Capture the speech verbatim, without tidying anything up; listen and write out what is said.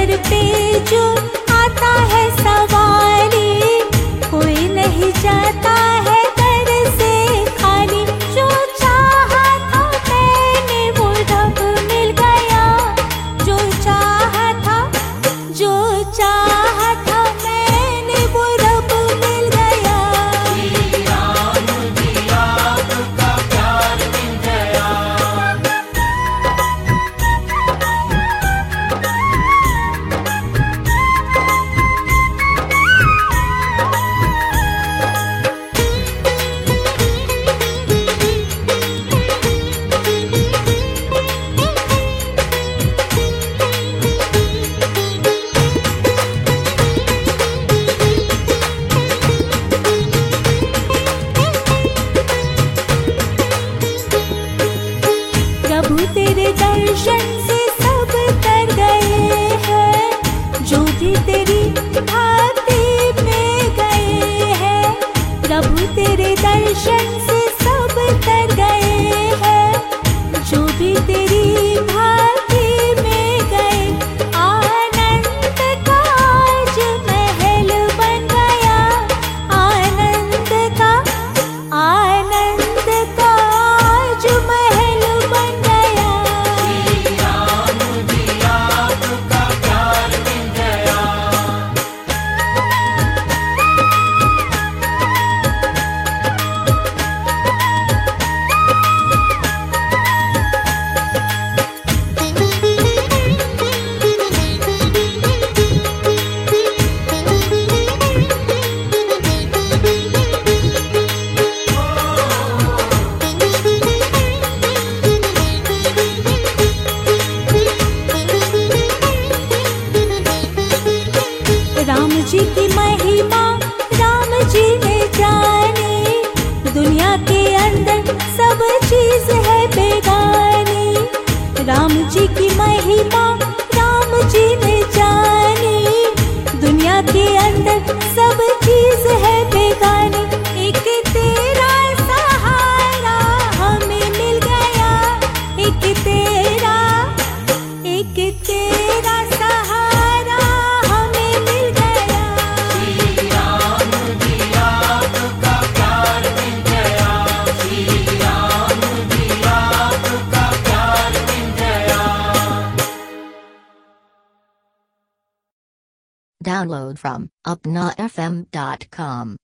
दर पे जो आता है सवारी, कोई नहीं जाता है दर से खाली। जो चाहा था मैंने वो रब मिल गया, जो चाहा था जो चाहा था मैंने वो रब मिल गया। जिया मुझे आपका प्यार मिल गया। प्रभु तेरे दर्शन से सब तर गए हैं, जो भी तेरी भक्ति में गए हैं। प्रभु तेरे दर्शन से सब तर गए हैं, जो भी तेरी भक्ति में गए। आनंद का आज महल बन गया, आनंद का आनंद का आज महल बन गया। जिया मुझे आपका प्यार मिल गया। राम जी की महिमा राम जी ने जानी, दुनिया के अंदर सब चीज है बेगानी। राम जी की महिमा राम जी ने जानी, दुनिया के अंदर सब चीज है बेगानी। एक तेरा सहारा हमें मिल गया, एक तेरा एक तेरा सहारा हमें मिल गया। जिया मुझे आपका प्यार मिल गया। जिया मुझे आपका प्यार मिल गया। Download from upna f m dot com.